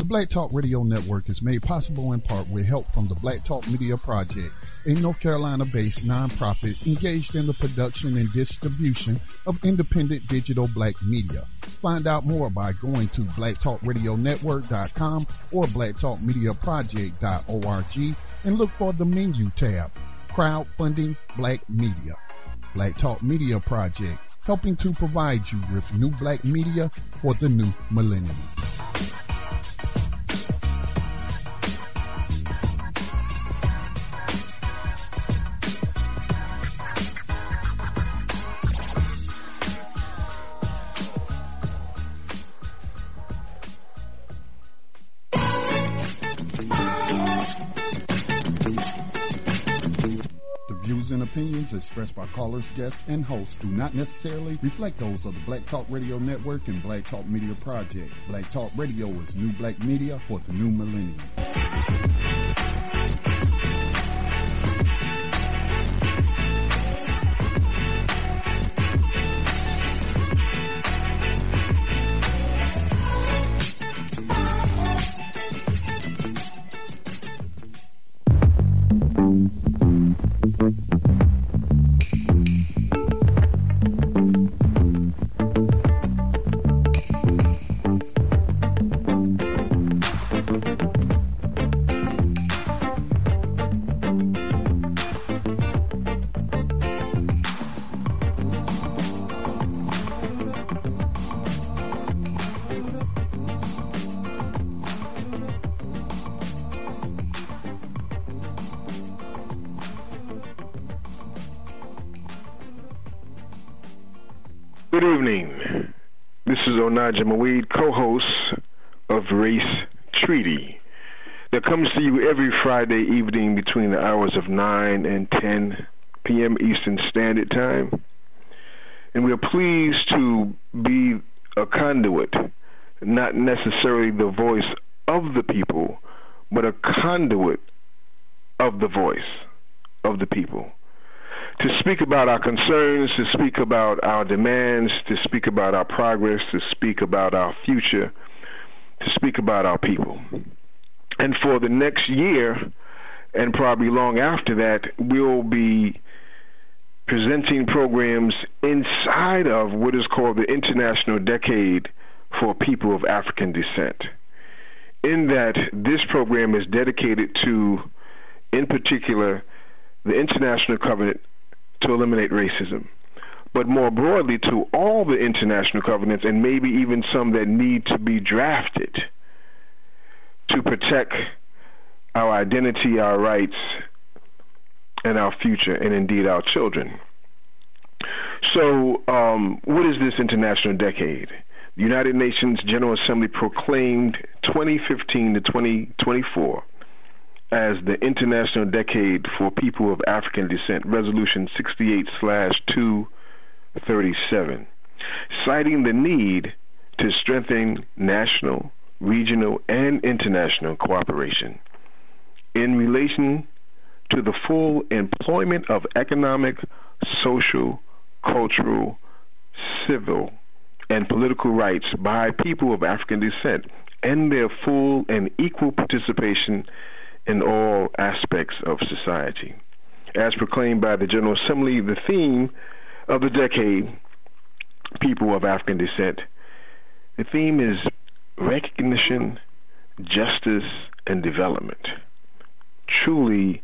Black Talk Radio Network is made possible in part with help from the Black Talk Media Project, a North Carolina-based nonprofit engaged in the production and distribution of independent digital black media. Find out more by going to blacktalkradionetwork.com or blacktalkmediaproject.org and look for the menu tab, Crowdfunding Black Media. Black Talk Media Project, helping to provide you with new black media for the new millennium. And opinions expressed by callers, guests, and hosts do not necessarily reflect those of the Black Talk Radio Network and Black Talk Media Project. Black Talk Radio is new black media for the new millennium. Good evening. This is Onaja Maweed, co-host of Race Treaty, that comes to you every Friday evening between the hours of 9 and 10 p.m. Eastern Standard Time. And we are pleased to be a conduit, not necessarily the voice of the people, but a conduit of the voice of the people. To speak about our concerns, to speak about our demands, to speak about our progress, to speak about our future, to speak about our people. And for the next year, and probably long after that, we'll be presenting programs inside of what is called the International Decade for People of African Descent. In that, this program is dedicated to, in particular, the International Covenant to eliminate racism, but more broadly to all the international covenants, and maybe even some that need to be drafted to protect our identity, our rights, and our future, and indeed our children. So what is this international decade? The United Nations General Assembly proclaimed 2015 to 2024 as the International Decade for People of African Descent, Resolution 68/237, citing the need to strengthen national, regional, and international cooperation in relation to the full employment of economic, social, cultural, civil, and political rights by people of African descent, and their full and equal participation in all aspects of society. As proclaimed by the General Assembly, the theme of the decade, People of African Descent, the theme is recognition, justice, and development. Truly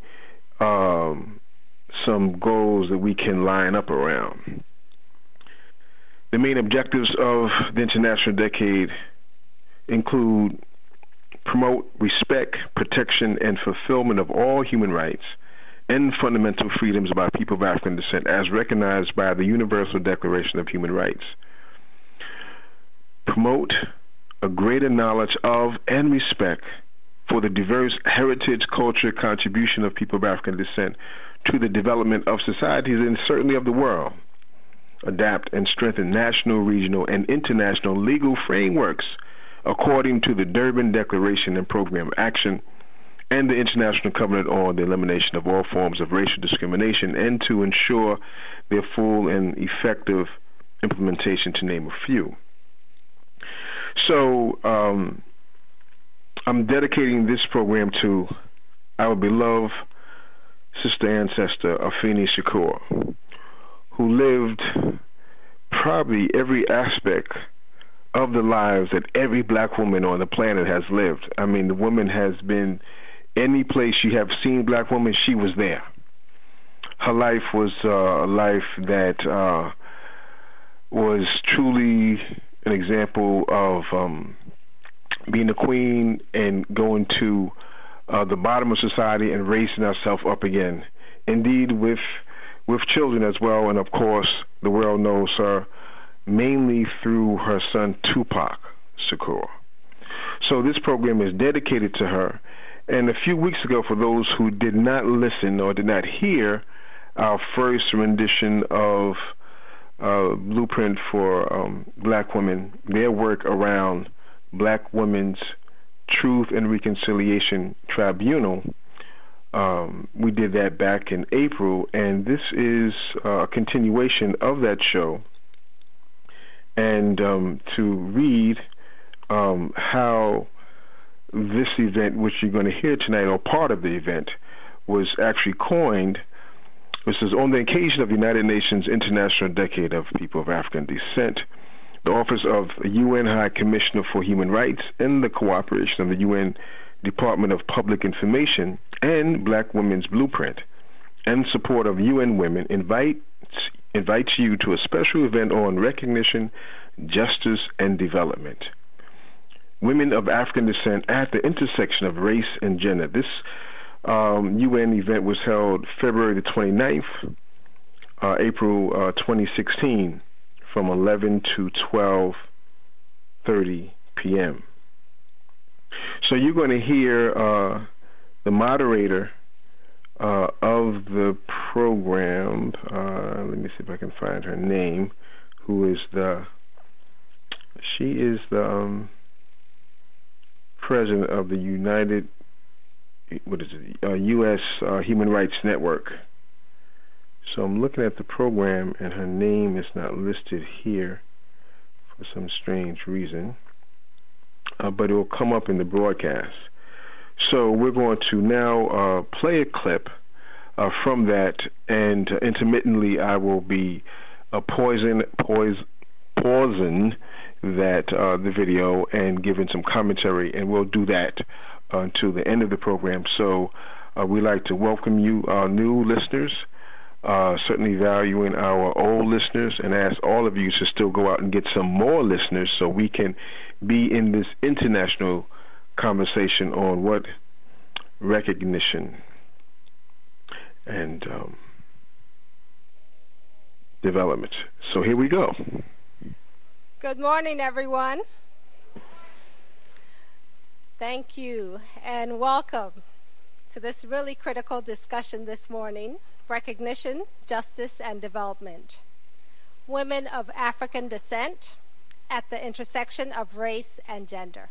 some goals that we can line up around. The main objectives of the International Decade include promote respect, protection, and fulfillment of all human rights and fundamental freedoms by people of African descent as recognized by the Universal Declaration of Human Rights. Promote a greater knowledge of and respect for the diverse heritage, culture, contribution of people of African descent to the development of societies and certainly of the world. Adapt and strengthen national, regional, and international legal frameworks according to the Durban Declaration and Program Action and the International Covenant on the Elimination of All Forms of Racial Discrimination, and to ensure their full and effective implementation, to name a few. So I'm dedicating this program to our beloved sister ancestor, Afeni Shakur, who lived probably every aspect of the lives that every black woman on the planet has lived. I mean, the woman has been any place you have seen black women, she was there. Her life was a life that was truly an example of being a queen and going to the bottom of society and raising herself up again. Indeed, with children as well, and of course, the world knows her mainly through her son Tupac Shakur. So this program is dedicated to her. And a few weeks ago, for those who did not listen or did not hear our first rendition of Blueprint for Black Women, their work around Black Women's Truth and Reconciliation Tribunal, we did that back in April, and this is a continuation of that show. And to read how this event, which you're going to hear tonight, or part of the event, was actually coined. This is on the occasion of the United Nations International Decade of People of African Descent. The Office of UN High Commissioner for Human Rights and the cooperation of the UN Department of Public Information and Black Women's Blueprint and support of UN Women invites you to a special event on recognition, justice, and development. Women of African descent at the intersection of race and gender. This UN event was held February the 29th, April 2016, from 11 to 12:30 p.m. So you're going to hear the moderator of the program. Let me see if I can find her name. She is the president of the U.S. Human Rights Network. So I'm looking at the program, and her name is not listed here for some strange reason, but it will come up in the broadcast. So we're going to now play a clip from that, and intermittently I will be pausing that the video and giving some commentary, and we'll do that until the end of the program. So we'd like to welcome you, our new listeners, certainly valuing our old listeners, and ask all of you to still go out and get some more listeners so we can be in this international conversation on what recognition and development. So here we go. Good morning, everyone. Thank you, and welcome to this really critical discussion this morning: recognition, justice, and development. Women of African descent at the intersection of race and gender.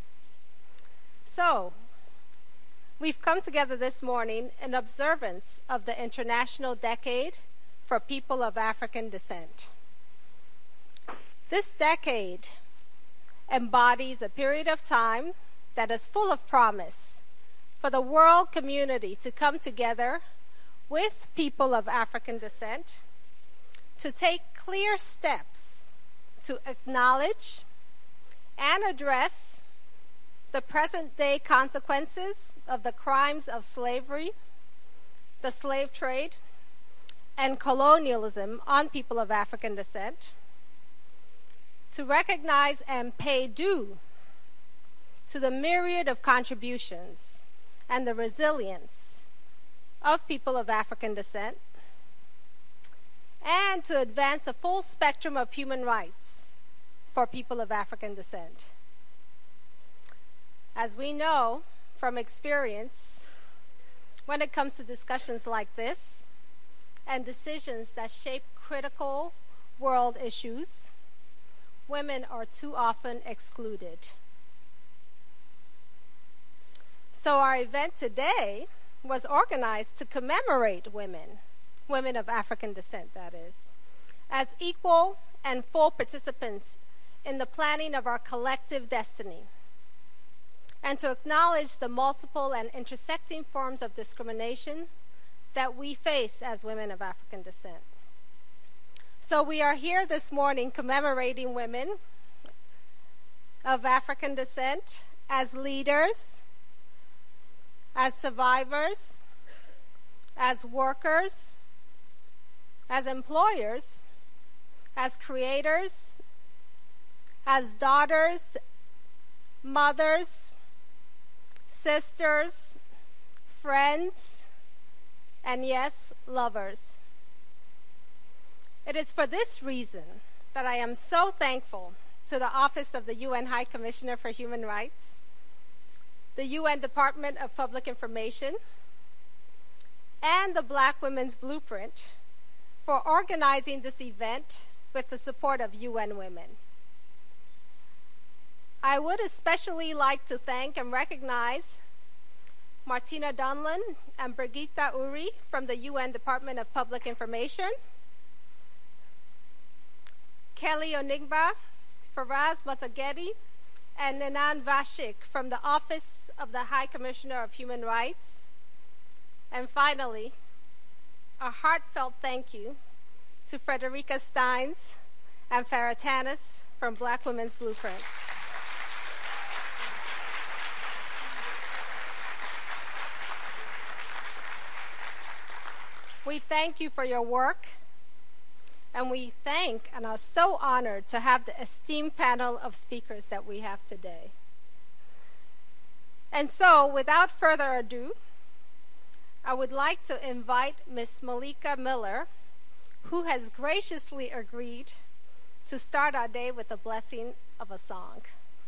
So, we've come together this morning in observance of the International Decade for People of African Descent. This decade embodies a period of time that is full of promise for the world community to come together with people of African descent to take clear steps to acknowledge and address the present-day consequences of the crimes of slavery, the slave trade, and colonialism on people of African descent, to recognize and pay due to the myriad of contributions and the resilience of people of African descent, and to advance a full spectrum of human rights for people of African descent. As we know from experience, when it comes to discussions like this and decisions that shape critical world issues, women are too often excluded. So our event today was organized to commemorate women of African descent, that is, as equal and full participants in the planning of our collective destiny, and to acknowledge the multiple and intersecting forms of discrimination that we face as women of African descent. So we are here this morning commemorating women of African descent as leaders, as survivors, as workers, as employers, as creators, as daughters, mothers, sisters, friends, and yes, lovers. It is for this reason that I am so thankful to the Office of the UN High Commissioner for Human Rights, the UN Department of Public Information, and the Black Women's Blueprint for organizing this event with the support of UN Women. I would especially like to thank and recognize Martina Donlan and Brigitta Uri from the UN Department of Public Information, Kelly Onigba, Faraz Matagedi, and Nenan Vashik from the Office of the High Commissioner of Human Rights. And finally, a heartfelt thank you to Frederica Steins and Farah Tanis from Black Women's Blueprint. We thank you for your work, and we thank and are so honored to have the esteemed panel of speakers that we have today. And so, without further ado, I would like to invite Ms. Malika Miller, who has graciously agreed to start our day with the blessing of a song.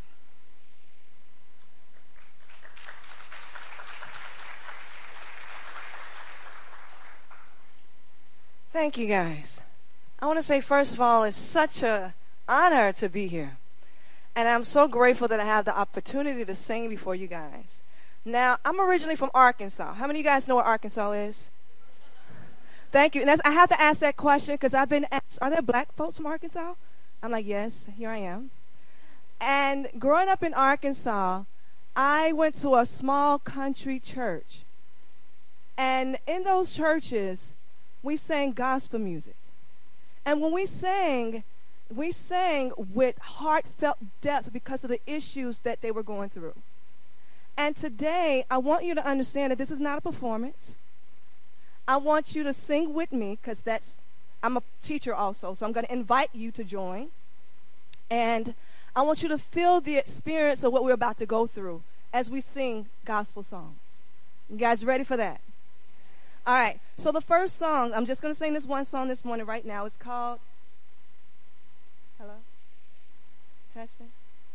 Thank you, guys. I want to say, first of all, it's such an honor to be here. And I'm so grateful that I have the opportunity to sing before you guys. Now, I'm originally from Arkansas. How many of you guys know where Arkansas is? Thank you. And I have to ask that question because I've been asked, are there black folks from Arkansas? I'm like, yes, here I am. And growing up in Arkansas, I went to a small country church. And in those churches, we sang gospel music. And when we sang with heartfelt depth because of the issues that they were going through. And today, I want you to understand that this is not a performance. I want you to sing with me because I'm a teacher also, so I'm going to invite you to join. And I want you to feel the experience of what we're about to go through as we sing gospel songs. You guys ready for that? All right, so the first song, I'm just going to sing this one song this morning right now. It's called, hello? Testing?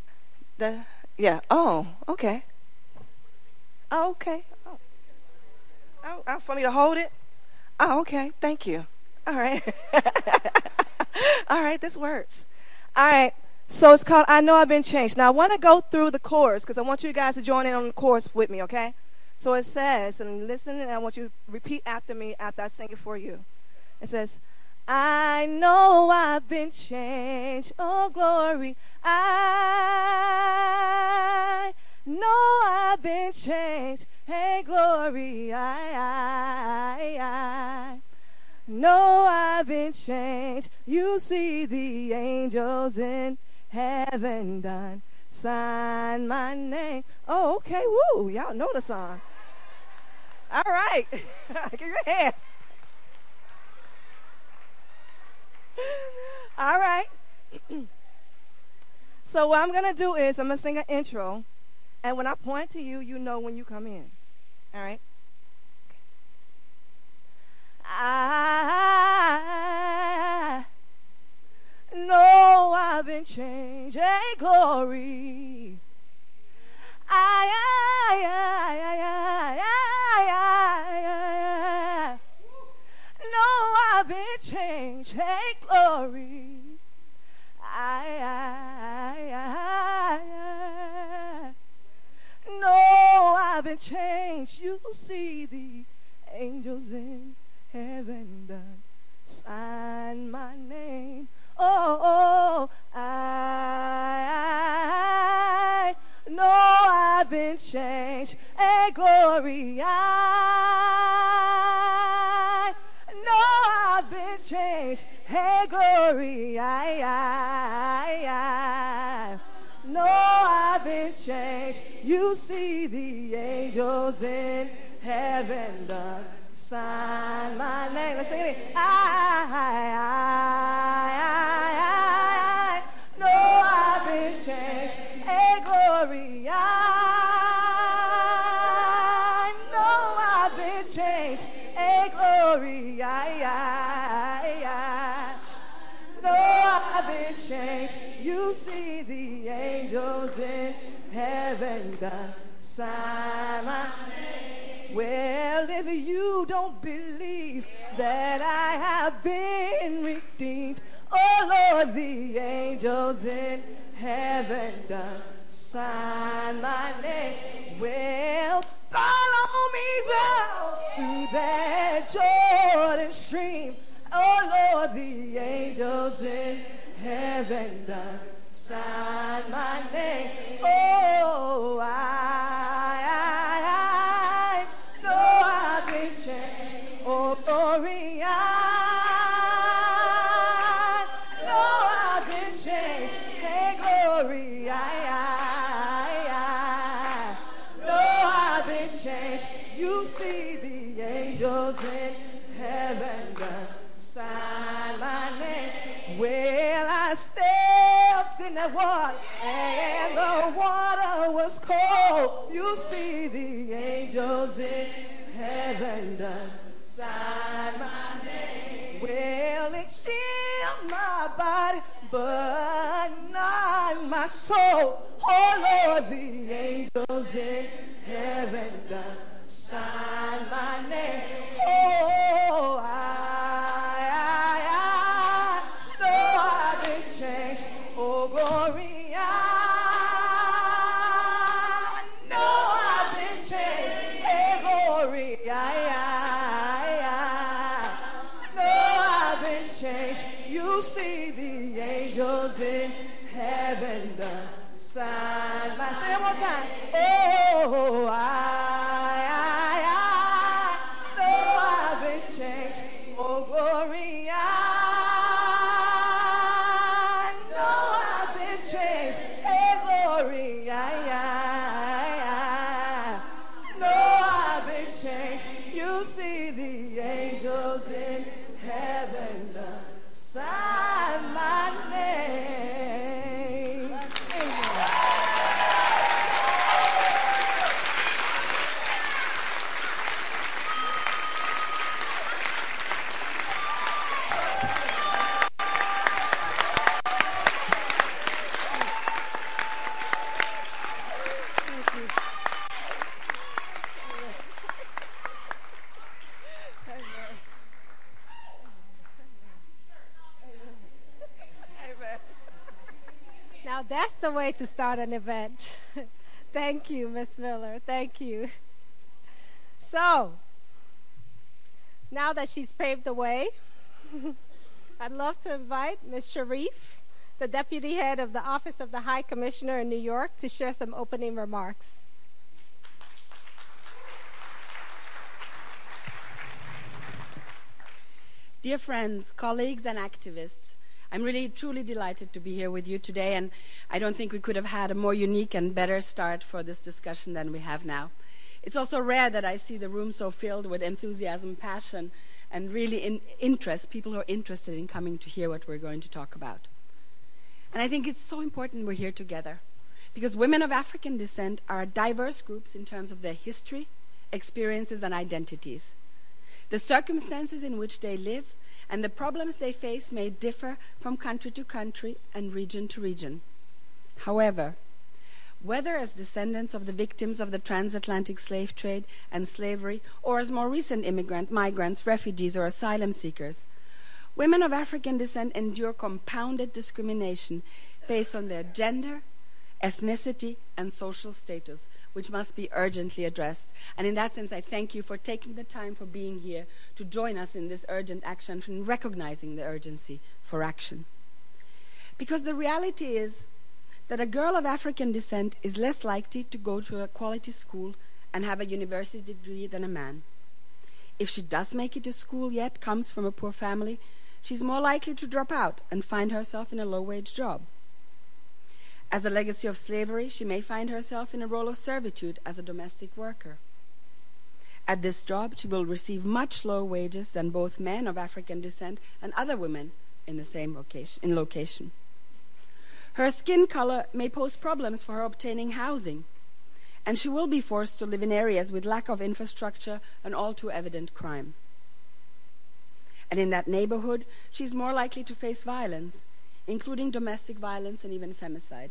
Okay. Oh, okay. Oh, for me to hold it? Oh, okay, thank you. All right. All right, this works. All right, so it's called I Know I've Been Changed. Now, I want to go through the chorus because I want you guys to join in on the chorus with me, okay? So it says, and listen, and I want you to repeat after me after I sing it for you. It says, I know I've been changed, oh glory. I know I've been changed, hey glory. I know I've been changed. You see the angels in heaven done sign my name. Oh, okay, woo, y'all know the song. All right, give your hand. All right. So what I'm going to do is I'm going to sing an intro, and when I point to you, you know when you come in. All right? Okay. I know I've been changed, hey, glory. I know I've been changed, hey, glory. I know I've been changed. You see the angels in heaven done sign my name. Oh, I know I've I've been changed. Hey, glory, I know I've been changed. Hey, glory, I know I've been changed. You see the angels in heaven done sign my name. Let's sing it. I know I've been changed. Hey, glory, I know I've been changed. Hey, glory, I know I've been changed. You see the angels in heaven done sign my name. Well, if you don't believe that I have been redeemed, oh Lord, the angels in heaven done sign my name. Well, follow me down to that Jordan stream. Oh Lord, the angels in heaven done sign my name. Oh, I know I've been changed. Oh, glory, I know I've been changed. Hey, glory, I know I've been changed. You see the angels in heaven done sign my name. Well, I stepped in that water and the water was cold. You see the angels in heaven done sign my name. Well, it chilled my body, but not my soul. Oh Lord, the angels in heaven done sign my name. Oh, I know I've been changed. Oh, glory, I know I've been changed. Hey, glory, I know I've been changed. You see the angels in heaven done sign my. Say it one more time. Oh, I know I've been changed. Oh, glory, I know I've been changed. Hey, glory, I know I've been changed. You see the angels in heaven sign my name. Amen. Now that's the way to start an event. Thank you, Miss Miller. Thank you. So, now that she's paved the way, I'd love to invite Ms. Sharif, the Deputy Head of the Office of the High Commissioner in New York, to share some opening remarks. Dear friends, colleagues, and activists, I'm really, truly delighted to be here with you today, and I don't think we could have had a more unique and better start for this discussion than we have now. It's also rare that I see the room so filled with enthusiasm, passion, and really interest, people who are interested in coming to hear what we're going to talk about. And I think it's so important we're here together, because women of African descent are diverse groups in terms of their history, experiences, and identities. The circumstances in which they live and the problems they face may differ from country to country and region to region. However, whether as descendants of the victims of the transatlantic slave trade and slavery, or as more recent migrants, refugees, or asylum seekers, women of African descent endure compounded discrimination based on their gender, ethnicity, and social status, which must be urgently addressed. And in that sense, I thank you for taking the time, for being here, to join us in this urgent action, and recognizing the urgency for action. Because the reality is that a girl of African descent is less likely to go to a quality school and have a university degree than a man. If she does make it to school yet comes from a poor family, she's more likely to drop out and find herself in a low-wage job. As a legacy of slavery, she may find herself in a role of servitude as a domestic worker. At this job, she will receive much lower wages than both men of African descent and other women in the same location. Her skin color may pose problems for her obtaining housing, and she will be forced to live in areas with lack of infrastructure and all too evident crime. And in that neighborhood, she's more likely to face violence, including domestic violence and even femicide.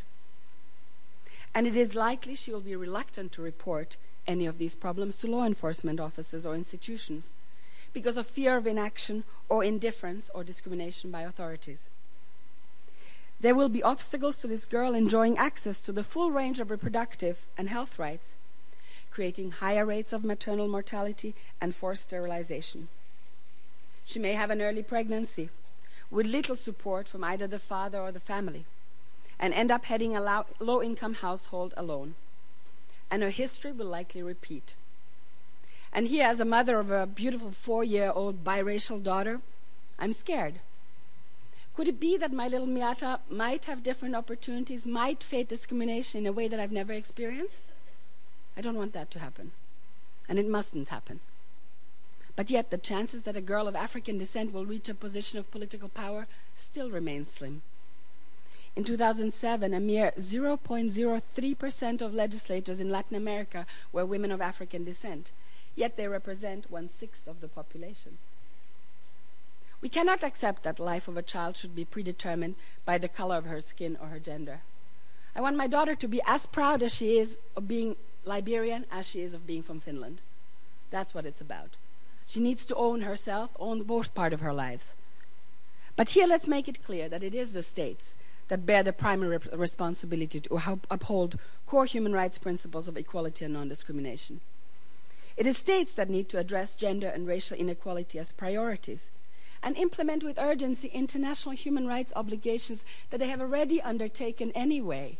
And it is likely she will be reluctant to report any of these problems to law enforcement officers or institutions because of fear of inaction or indifference or discrimination by authorities. There will be obstacles to this girl enjoying access to the full range of reproductive and health rights, creating higher rates of maternal mortality and forced sterilization. She may have an early pregnancy with little support from either the father or the family, and end up heading a low-income household alone. And her history will likely repeat. And here, as a mother of a beautiful 4-year-old biracial daughter, I'm scared. Could it be that my little Miata might have different opportunities, might face discrimination in a way that I've never experienced? I don't want that to happen. And it mustn't happen. But yet the chances that a girl of African descent will reach a position of political power still remain slim. In 2007, a mere 0.03% of legislators in Latin America were women of African descent, yet they represent 1/6 of the population. We cannot accept that the life of a child should be predetermined by the color of her skin or her gender. I want my daughter to be as proud as she is of being Liberian as she is of being from Finland. That's what it's about. She needs to own herself, own both part of her lives. But here let's make it clear that it is the states that bear the primary responsibility to uphold core human rights principles of equality and non-discrimination. It is states that need to address gender and racial inequality as priorities and implement with urgency international human rights obligations that they have already undertaken anyway.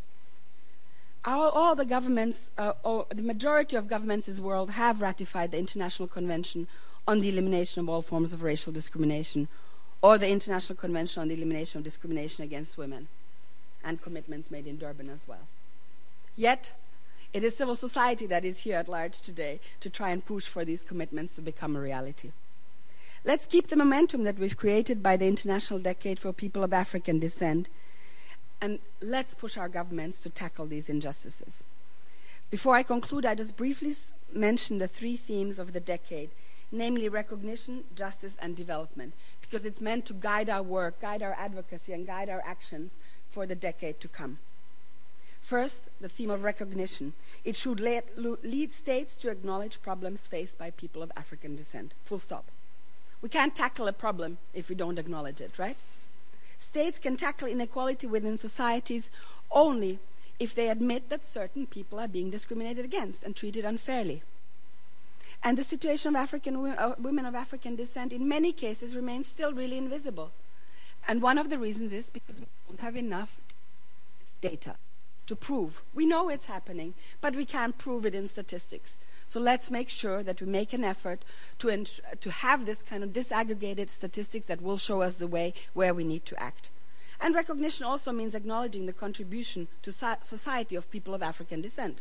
All the governments, or the majority of governments in the world have ratified the International Convention on the Elimination of All Forms of Racial Discrimination, or the International Convention on the Elimination of Discrimination Against Women, and commitments made in Durban as well. Yet, it is civil society that is here at large today to try and push for these commitments to become a reality. Let's keep the momentum that we've created by the International Decade for People of African Descent, and let's push our governments to tackle these injustices. Before I conclude, I just briefly mention the 3 themes of the decade, namely recognition, justice, and development, because it's meant to guide our work, guide our advocacy, and guide our actions for the decade to come. First, the theme of recognition. It should lead states to acknowledge problems faced by people of African descent. Full stop. We can't tackle a problem if we don't acknowledge it, right? States can tackle inequality within societies only if they admit that certain people are being discriminated against and treated unfairly. And the situation of women of African descent in many cases remains still really invisible. And one of the reasons is because we don't have enough data to prove. We know it's happening, but we can't prove it in statistics. So let's make sure that we make an effort to have this kind of disaggregated statistics that will show us the way where we need to act. And recognition also means acknowledging the contribution to society of people of African descent.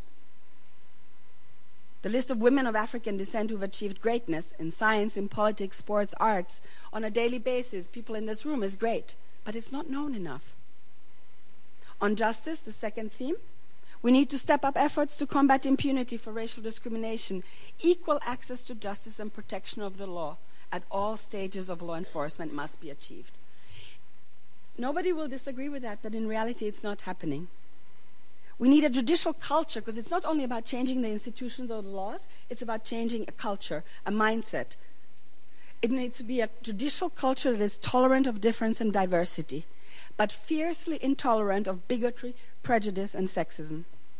The list of women of African descent who've achieved greatness in science, in politics, sports, arts, on a daily basis, people in this room, is great, but it's not known enough. On justice, the second theme, we need to step up efforts to combat impunity for racial discrimination, equal access to justice and protection of the law at all stages of law enforcement must be achieved. Nobody will disagree with that, but in reality it's not happening. We need a judicial culture, because it's not only about changing the institutions or the laws, it's about changing a culture, a mindset. It needs to be a judicial culture that is tolerant of difference and diversity, but fiercely intolerant of bigotry, prejudice, and sexism.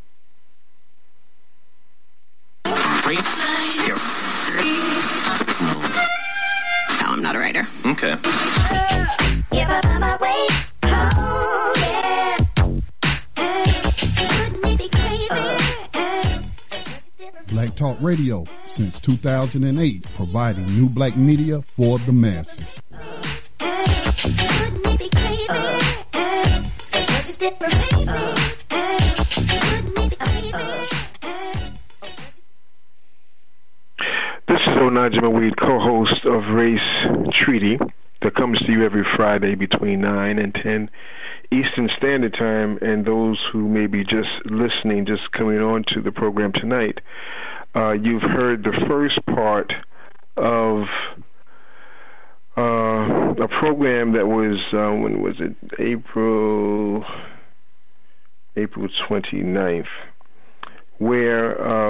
No, I'm not a writer. Okay. Give up on my way home, yeah. Talk Radio since 2008, providing new black media for the masses. This is Onaja Maweed, co-host of Race Treaty, that comes to you every Friday between 9 and 10 Eastern Standard Time. And those who may be just listening, just coming on to the program tonight, you've heard the first part of a program that was, when was it? April 29th, where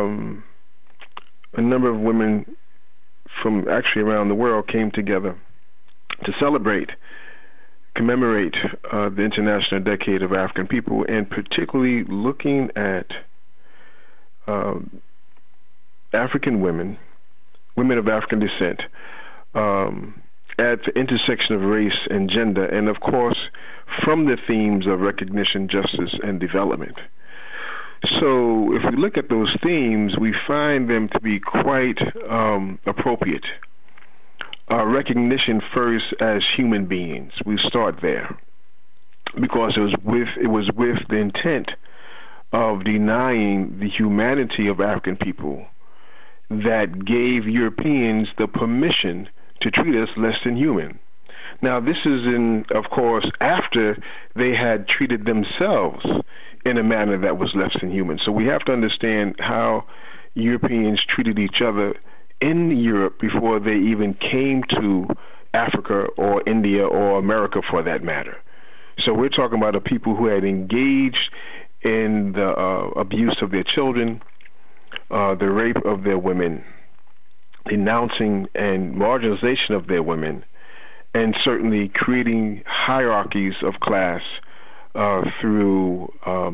a number of women from actually around the world came together to commemorate the International Decade of African People, and particularly looking at African women of African descent, at the intersection of race and gender, and of course from the themes of recognition, justice, and development. So if we look at those themes, we find them to be quite appropriate. Recognition first as human beings. We start there because it was with the intent of denying the humanity of African people that gave Europeans the permission to treat us less than human. Now, this is of course, after they had treated themselves in a manner that was less than human. So we have to understand how Europeans treated each other in Europe before they even came to Africa or India or America, for that matter. So we're talking about a people who had engaged in the abuse of their children, the rape of their women, denouncing and marginalization of their women, and certainly creating hierarchies of class through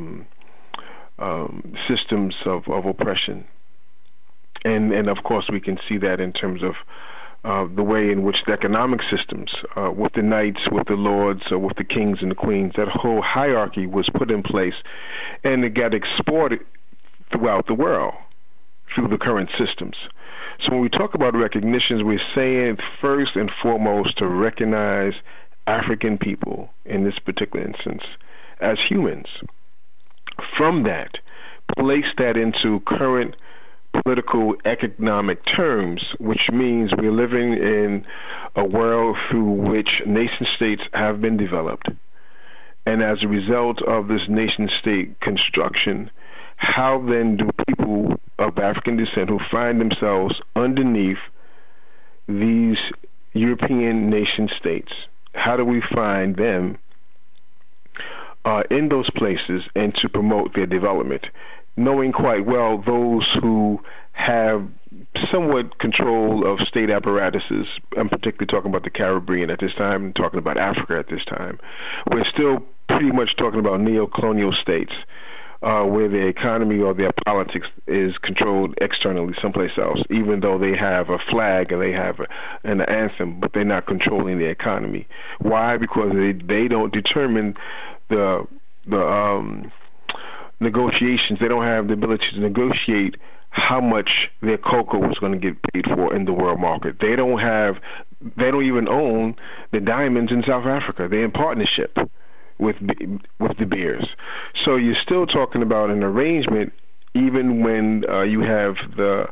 systems of oppression. And of course, we can see that in terms of the way in which the economic systems, with the knights, with the lords, with the kings and the queens, that whole hierarchy was put in place, and it got exported throughout the world through the current systems. So when we talk about recognitions, we're saying first and foremost to recognize African people, in this particular instance, as humans. From that, place that into current political economic terms, which means we're living in a world through which nation states have been developed. And as a result of this nation state construction, how then do people of African descent who find themselves underneath these European nation states, how do we find them in those places and to promote their development, knowing quite well those who have somewhat control of state apparatuses? I'm particularly talking about the Caribbean at this time, and talking about Africa at this time. We're still pretty much talking about neo-colonial states, where their economy or their politics is controlled externally someplace else, even though they have a flag and they have an anthem, but they're not controlling the economy. Why? Because they don't determine the negotiations. They don't have the ability to negotiate how much their cocoa was going to get paid for in the world market. They don't even own the diamonds in South Africa. They're in partnership with De Beers. So you're still talking about an arrangement, even when you have the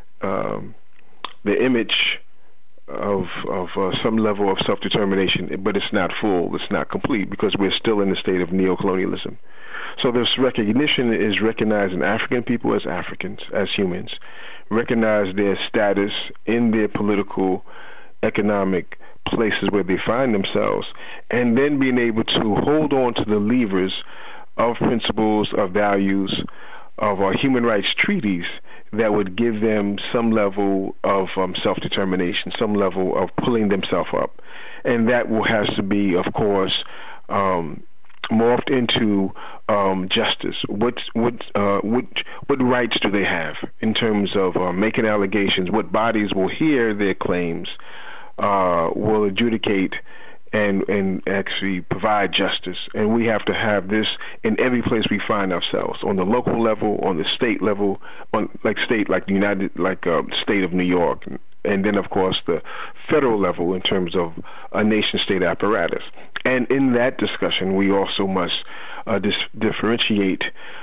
image of some level of self-determination, but it's not full, it's not complete, because we're still in the state of neocolonialism. So this recognition is recognizing African people as Africans, as humans, recognize their status in their political, economic places where they find themselves, and then being able to hold on to the levers of principles, of values, of our human rights treaties that would give them some level of self-determination, some level of pulling themselves up. And that will has to be, of course, morphed into justice. What rights do they have in terms of making allegations? What bodies will hear their claims, will adjudicate and actually provide justice. And we have to have this in every place we find ourselves, on the local level, on the state level, on like state like the state of New York, and then of course the federal level in terms of a nation-state apparatus. And in that discussion, we also must differentiate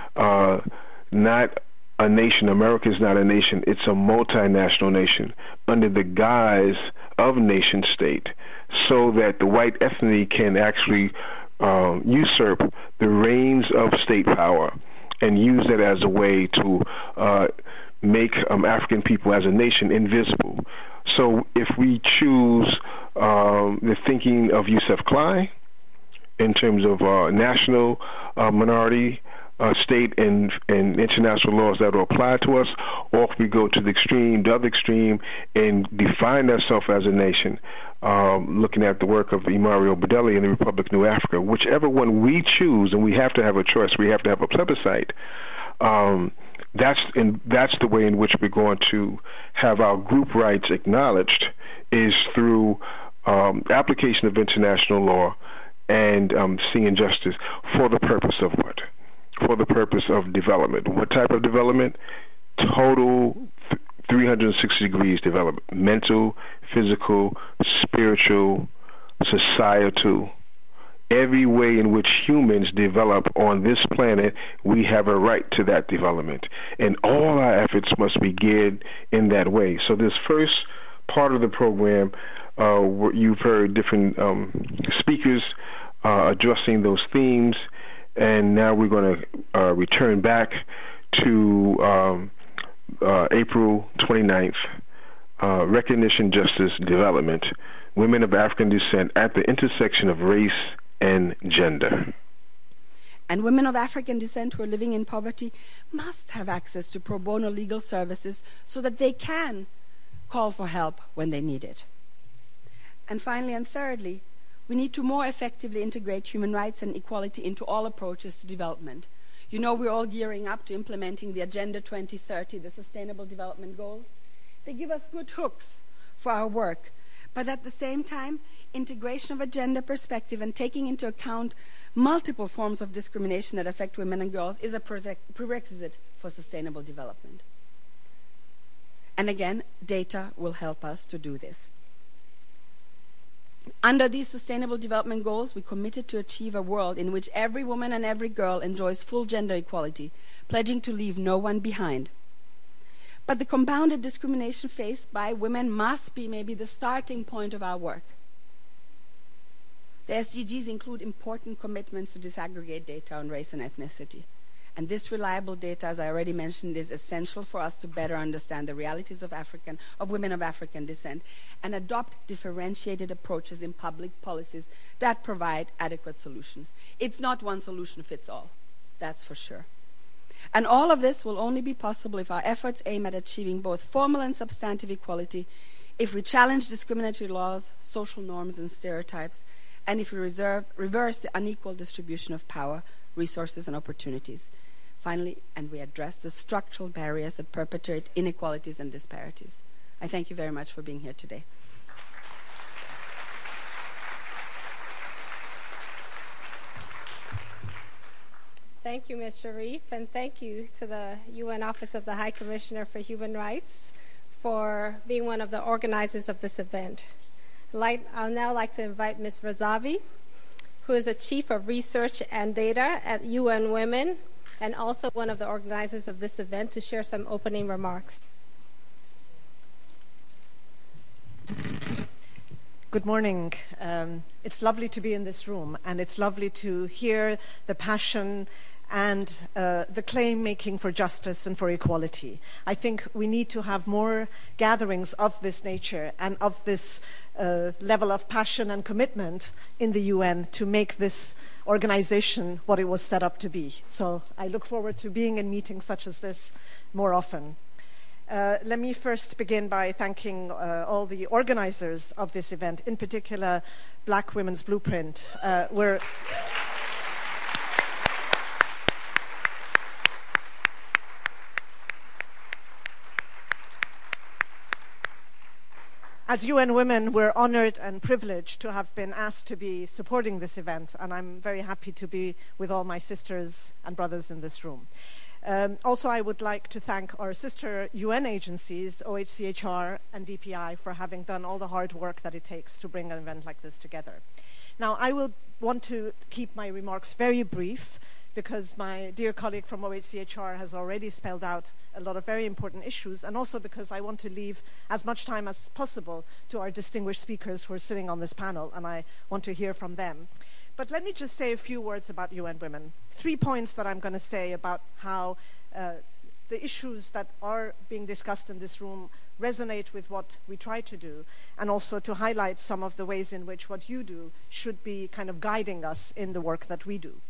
not a nation. America is not a nation. It's a multinational nation under the guise of nation-state, so that the white ethnicity can actually usurp the reins of state power and use it as a way to make African people as a nation invisible. So if we choose the thinking of Yusuf Klein in terms of national minority state and international laws that will apply to us, or if we go to the other extreme, and define ourselves as a nation, looking at the work of Imari Obadele in the Republic of New Africa, whichever one we choose, and we have to have a choice, we have to have a plebiscite, that's the way in which we're going to have our group rights acknowledged, is through application of international law and seeing justice for the purpose of what? For the purpose of development. What type of development? Total 360 degrees development. Mental, physical, spiritual, societal. Every way in which humans develop on this planet, we have a right to that development. And all our efforts must be geared in that way. So this first part of the program, you've heard different speakers addressing those themes. And now we're going to return back to April 29th, Recognition, Justice, Development, Women of African Descent at the Intersection of Race and Gender. And women of African descent who are living in poverty must have access to pro bono legal services so that they can call for help when they need it. And finally and thirdly, we need to more effectively integrate human rights and equality into all approaches to development. You know, we're all gearing up to implementing the Agenda 2030, the Sustainable Development Goals. They give us good hooks for our work, but at the same time, integration of a gender perspective and taking into account multiple forms of discrimination that affect women and girls is a prerequisite for sustainable development. And again, data will help us to do this. Under these Sustainable Development Goals, we committed to achieve a world in which every woman and every girl enjoys full gender equality, pledging to leave no one behind. But the compounded discrimination faced by women must be maybe the starting point of our work. The SDGs include important commitments to disaggregate data on race and ethnicity. And this reliable data, as I already mentioned, is essential for us to better understand the realities of women of African descent and adopt differentiated approaches in public policies that provide adequate solutions. It's not one solution fits all, that's for sure. And all of this will only be possible if our efforts aim at achieving both formal and substantive equality, if we challenge discriminatory laws, social norms, and stereotypes, and if we reverse the unequal distribution of power, resources, and opportunities. Finally, and we address the structural barriers that perpetuate inequalities and disparities. I thank you very much for being here today. Thank you, Ms. Sharif, and thank you to the UN Office of the High Commissioner for Human Rights for being one of the organizers of this event. I'll now like to invite Ms. Razavi, who is the Chief of Research and Data at UN Women, and also one of the organizers of this event, to share some opening remarks. Good morning. It's lovely to be in this room, and it's lovely to hear the passion and the claim making for justice and for equality. I think we need to have more gatherings of this nature and of this level of passion and commitment in the UN to make this organization what it was set up to be. So I look forward to being in meetings such as this more often. Let me first begin by thanking all the organizers of this event, in particular Black Women's Blueprint. As UN Women, we're honored and privileged to have been asked to be supporting this event, and I'm very happy to be with all my sisters and brothers in this room. Also, I would like to thank our sister UN agencies, OHCHR and DPI, for having done all the hard work that it takes to bring an event like this together. Now, I will want to keep my remarks very brief, because my dear colleague from OHCHR has already spelled out a lot of very important issues, and also because I want to leave as much time as possible to our distinguished speakers who are sitting on this panel, and I want to hear from them. But let me just say a few words about UN Women. 3 points that I'm going to say about how the issues that are being discussed in this room resonate with what we try to do, and also to highlight some of the ways in which what you do should be kind of guiding us in the work that we do.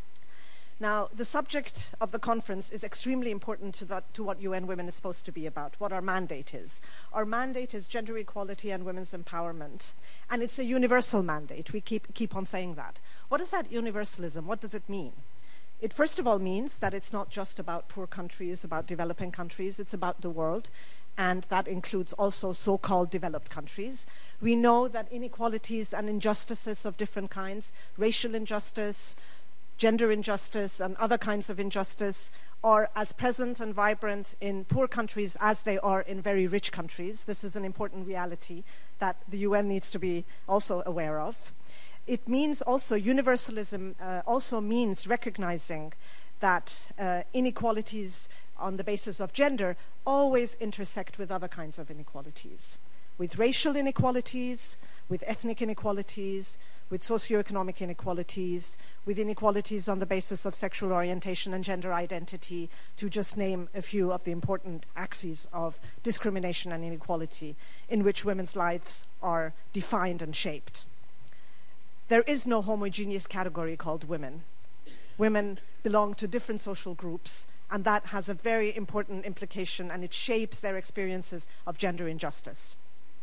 Now, the subject of the conference is extremely important to what UN Women is supposed to be about, what our mandate is. Our mandate is gender equality and women's empowerment, and it's a universal mandate. We keep on saying that. What is that universalism? What does it mean? It first of all means that it's not just about poor countries, about developing countries, it's about the world, and that includes also so-called developed countries. We know that inequalities and injustices of different kinds, racial injustice, gender injustice, and other kinds of injustice are as present and vibrant in poor countries as they are in very rich countries. This is an important reality that the UN needs to be also aware of. It means also, universalism also means recognizing that inequalities on the basis of gender always intersect with other kinds of inequalities, with racial inequalities, with ethnic inequalities, with socioeconomic inequalities, with inequalities on the basis of sexual orientation and gender identity, to just name a few of the important axes of discrimination and inequality in which women's lives are defined and shaped. There is no homogeneous category called women. Women belong to different social groups, and that has a very important implication, and it shapes their experiences of gender injustice.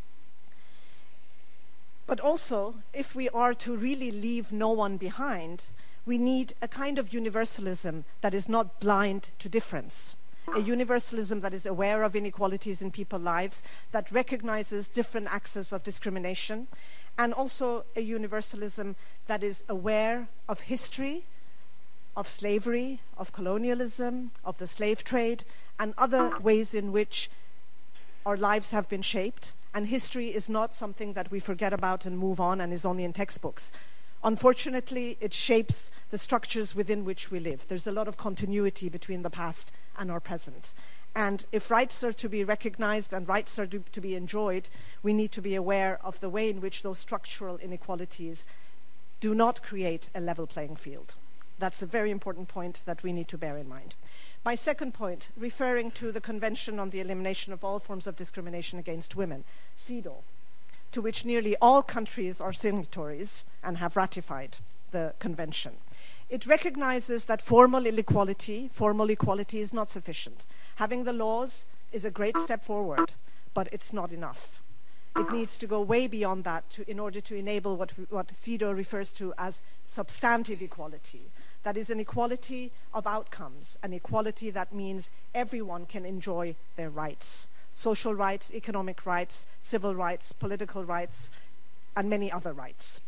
But also, if we are to really leave no one behind, we need a kind of universalism that is not blind to difference. A universalism that is aware of inequalities in people's lives, that recognizes different axes of discrimination, and also a universalism that is aware of history, of slavery, of colonialism, of the slave trade, and other ways in which our lives have been shaped. And history is not something that we forget about and move on and is only in textbooks. Unfortunately, it shapes the structures within which we live. There's a lot of continuity between the past and our present. And if rights are to be recognized and rights are to be enjoyed, we need to be aware of the way in which those structural inequalities do not create a level playing field. That's a very important point that we need to bear in mind. My second point, referring to the Convention on the Elimination of All Forms of Discrimination Against Women, CEDAW, to which nearly all countries are signatories and have ratified the convention. It recognizes that formal equality is not sufficient. Having the laws is a great step forward, but it's not enough. It needs to go way beyond that in order to enable what CEDAW refers to as substantive equality. That is an equality of outcomes, an equality that means everyone can enjoy their rights. Social rights, economic rights, civil rights, political rights, and many other rights.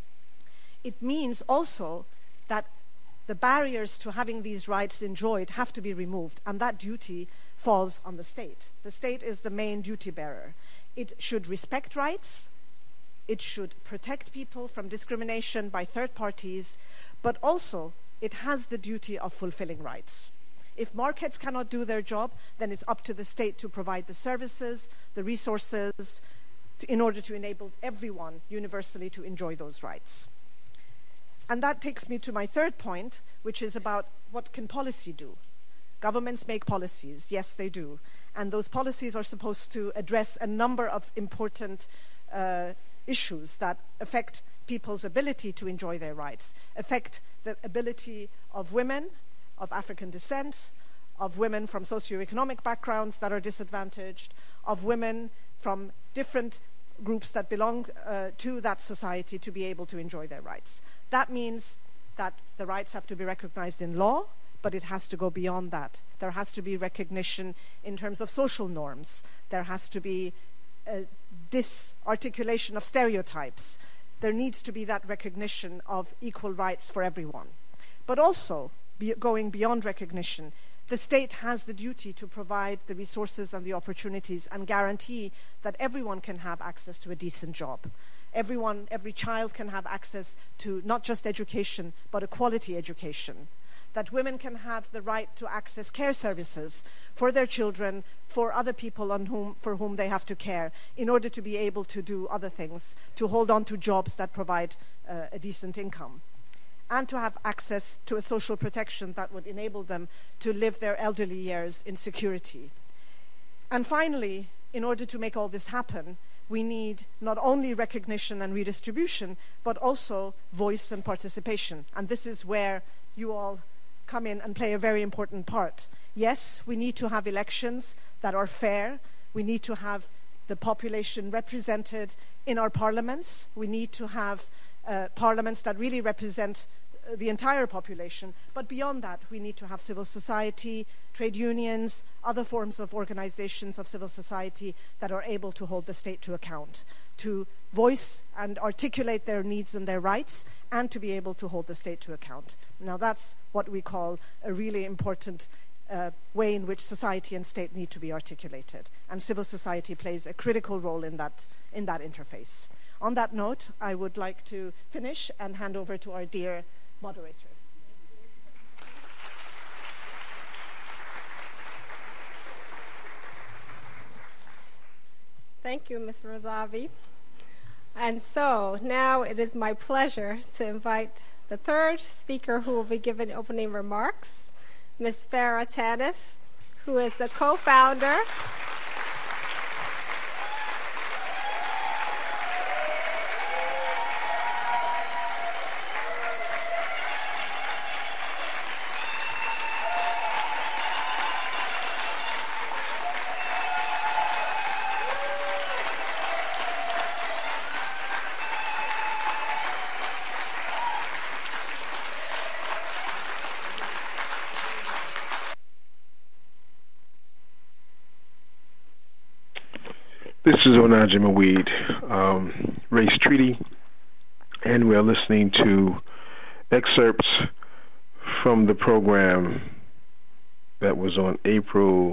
It means also that the barriers to having these rights enjoyed have to be removed, and that duty falls on the state. The state is the main duty bearer. It should respect rights, it should protect people from discrimination by third parties, but also it has the duty of fulfilling rights. If markets cannot do their job, then it's up to the state to provide the services, the resources, in order to enable everyone universally to enjoy those rights. And that takes me to my third point, which is about what can policy do? Governments make policies, yes they do. And those policies are supposed to address a number of important issues that affect people's ability to enjoy their rights, affect the ability of women of African descent, of women from socioeconomic backgrounds that are disadvantaged, of women from different groups that belong to that society to be able to enjoy their rights. That means that the rights have to be recognized in law, but it has to go beyond that. There has to be recognition in terms of social norms. There has to be a disarticulation of stereotypes. There needs to be that recognition of equal rights for everyone. But also, going beyond recognition, the state has the duty to provide the resources and the opportunities and guarantee that everyone can have access to a decent job. Every child can have access to not just education, but a quality education. That women can have the right to access care services for their children, for other people for whom they have to care, in order to be able to do other things, to hold on to jobs that provide a decent income, and to have access to a social protection that would enable them to live their elderly years in security. And finally, in order to make all this happen, we need not only recognition and redistribution, but also voice and participation. And this is where you all come in and play a very important part. Yes, we need to have elections that are fair. We need to have the population represented in our parliaments. We need to have parliaments that really represent the entire population. But beyond that, we need to have civil society, trade unions, other forms of organizations of civil society that are able to hold the state to account, to voice and articulate their needs and their rights, and to be able to hold the state to account. Now that's what we call a really important way in which society and state need to be articulated. And civil society plays a critical role in that interface. On that note, I would like to finish and hand over to our dear moderator. Thank you, Ms. Razavi. And so now it is my pleasure to invite the third speaker who will be giving opening remarks, Ms. Farah Tanith, who is the co-founder This is Onaja Maweed, Race Treaty, and we are listening to excerpts from the program that was on April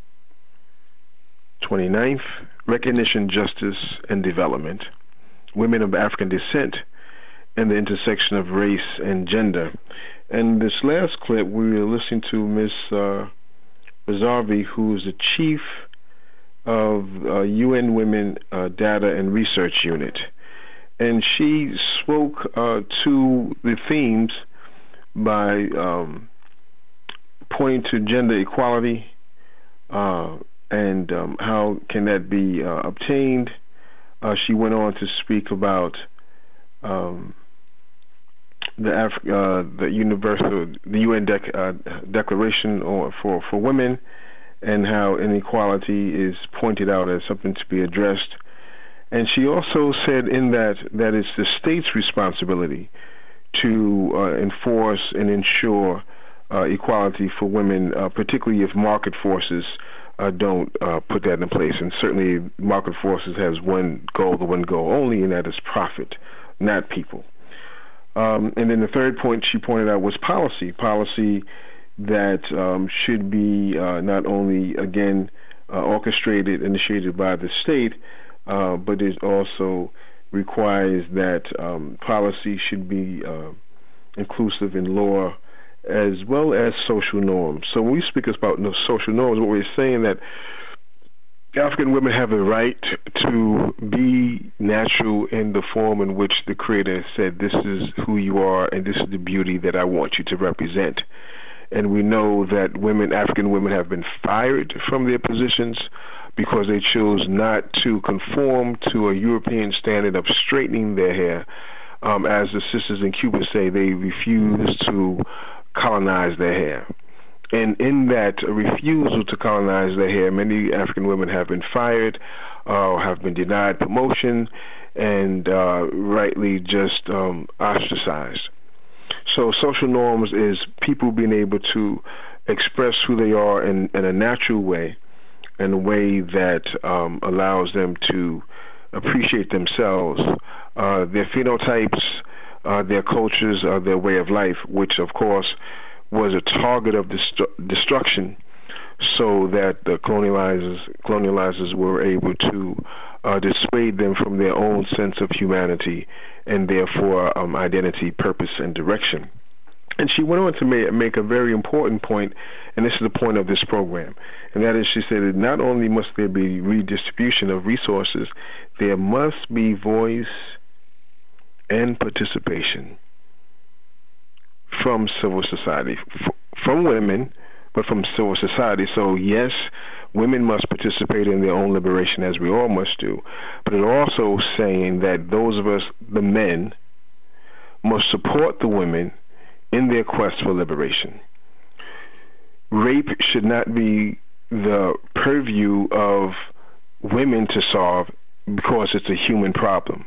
29th, Recognition, Justice, and Development, Women of African Descent, and the Intersection of Race and Gender. And this last clip, we were listening to Ms. Razavi, who is the chief of UN Women Data and Research Unit. And she spoke to the themes by pointing to gender equality and how can that be obtained. She went on to speak about the UN Declaration for Women, and how inequality is pointed out as something to be addressed. And she also said in that it's the state's responsibility to enforce and ensure equality for women, particularly if market forces don't put that in place. And certainly market forces has one goal only, and that is profit, not people. And then the third point she pointed out was policy that should be not only, again, orchestrated, initiated by the state, but it also requires that policy should be inclusive in law as well as social norms. So when we speak about social norms, what we're saying that African women have a right to be natural in the form in which the Creator said, this is who you are and this is the beauty that I want you to represent. And we know that African women have been fired from their positions because they chose not to conform to a European standard of straightening their hair. As the sisters in Cuba say, they refuse to colonize their hair. And in that refusal to colonize their hair, many African women have been fired, have been denied promotion, and rightly just ostracized. So social norms is people being able to express who they are in a natural way, in a way that allows them to appreciate themselves, their phenotypes, their cultures, their way of life, which of course was a target of destruction, so that the colonializers were able to dissuade them from their own sense of humanity and therefore identity, purpose, and direction. And she went on to make a very important point, and this is the point of this program, and that is, she said that not only must there be redistribution of resources, there must be voice and participation from civil society, from women, but from civil society. So yes, women must participate in their own liberation, as we all must do, but it also saying that those of us, the men, must support the women in their quest for liberation. Rape should not be the purview of women to solve because it's a human problem.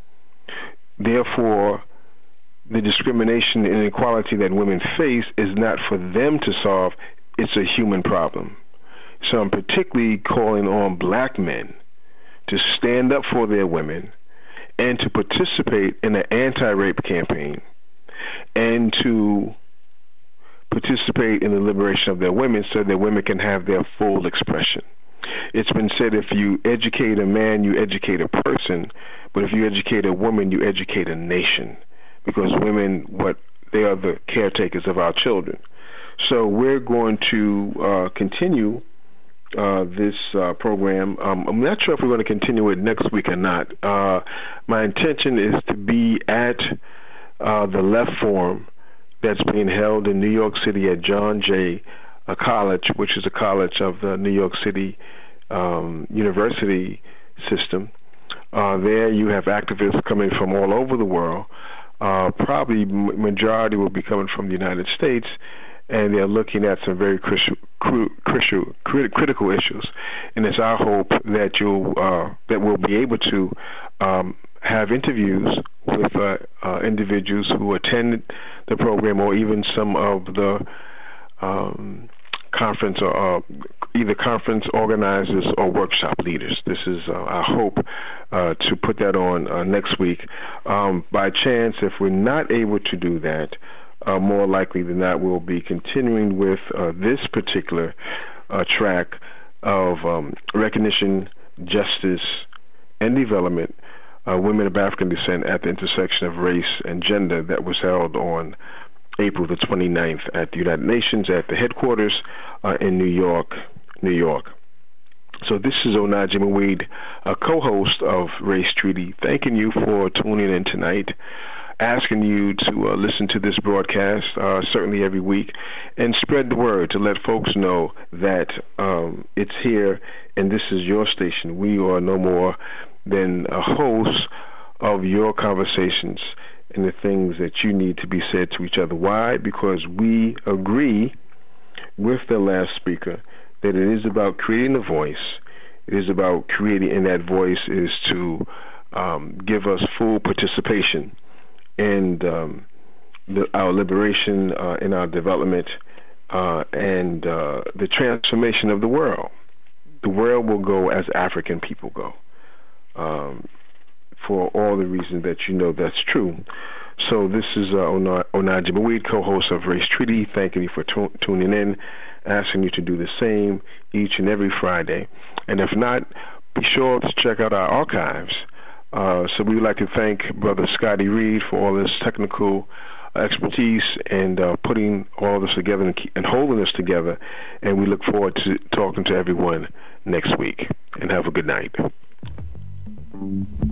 Therefore, the discrimination and inequality that women face is not for them to solve, it's a human problem. So I'm particularly calling on black men to stand up for their women and to participate in an anti-rape campaign and to participate in the liberation of their women so that women can have their full expression. It's been said, if you educate a man, you educate a person, but if you educate a woman, you educate a nation, because women, they are the caretakers of our children. So we're going to continue this program. I'm not sure if we're going to continue it next week or not. My intention is to be at the Left Forum that's being held in New York City at John Jay College, which is a college of the New York City university system. There you have activists coming from all over the world. Probably majority will be coming from the United States, and they're looking at some very critical issues. And it's our hope that that we'll be able to have interviews with individuals who attended the program, or even some of the conference or either conference organizers or workshop leaders. This is our hope to put that on next week. By chance, if we're not able to do that, more likely than not, we'll be continuing with this particular track of recognition, justice, and development, women of African descent at the intersection of race and gender, that was held on April the 29th at the United Nations at the headquarters in New York, New York. So this is Onaje Mawid, a co-host of Race Treaty, thanking you for tuning in tonight, asking you to listen to this broadcast certainly every week, and spread the word to let folks know that it's here and this is your station. We are no more than a host of your conversations and the things that you need to be said to each other. Why? Because we agree with the last speaker that it is about creating a voice. It is about creating, and that voice is to give us full participation in our liberation, in our development, and the transformation of the world. The world will go as African people go, for all the reasons that you know that's true. So this is Onaje Mawid, co-host of Race Treaty, thanking you for tuning in, asking you to do the same each and every Friday. And if not, be sure to check out our archives. So we would like to thank Brother Scotty Reed for all his technical expertise and putting all this together and holding us together. And we look forward to talking to everyone next week. And have a good night.